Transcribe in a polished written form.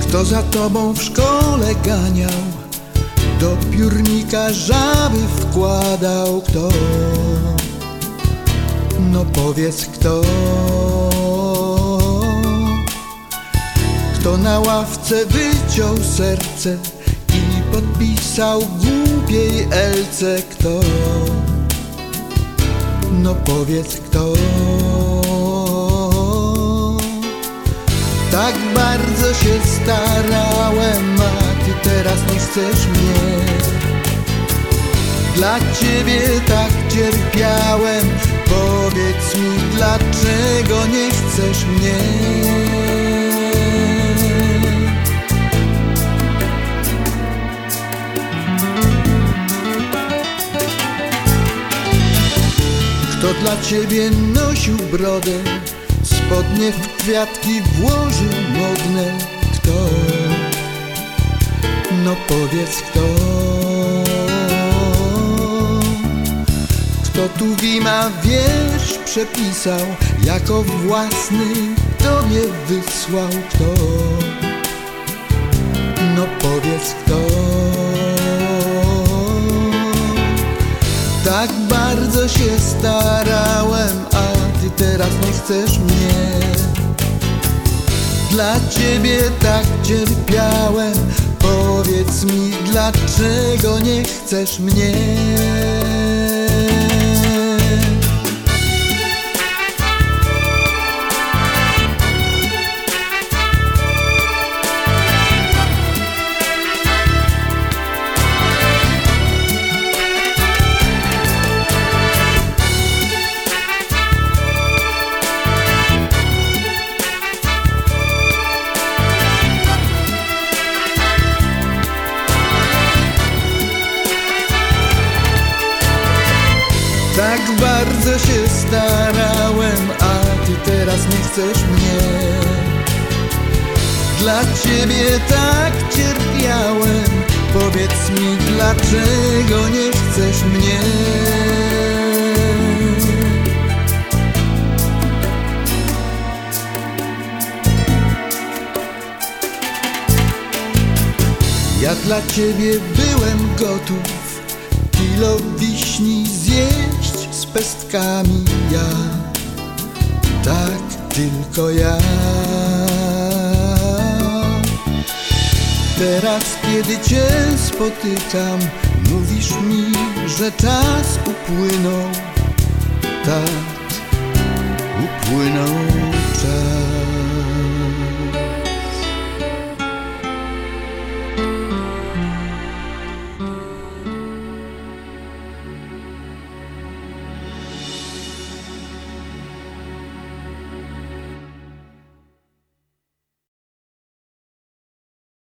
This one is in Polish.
Kto za tobą w szkole ganiał, do piórnika żaby wkładał? Kto? No powiedz kto? Kto na ławce wyciął serce i podpisał głupiej Elce? Kto? No powiedz kto? Tak bardzo się starałem, a ty teraz nie chcesz mnie. Dla ciebie tak cierpiałem, powiedz mi, dlaczego nie chcesz mnie? Kto dla ciebie nosił brodę, spodnie w kwiatki włożył modne? Kto? No powiedz kto? Kto tu Wima wiersz przepisał, jako własny tobie wysłał? Kto? No powiedz kto? Tak bardzo się starałem, a ty teraz nie chcesz mnie. Dla ciebie tak cierpiałem, powiedz mi, dlaczego nie chcesz mnie? Tak bardzo się starałem, a ty teraz nie chcesz mnie. Dla ciebie tak cierpiałem, powiedz mi, dlaczego nie chcesz mnie? Ja dla ciebie byłem gotów kilo wiśni zjeść z pestkami, ja, tak tylko ja. Teraz kiedy cię spotykam, mówisz mi, że czas upłynął, tak, upłynął.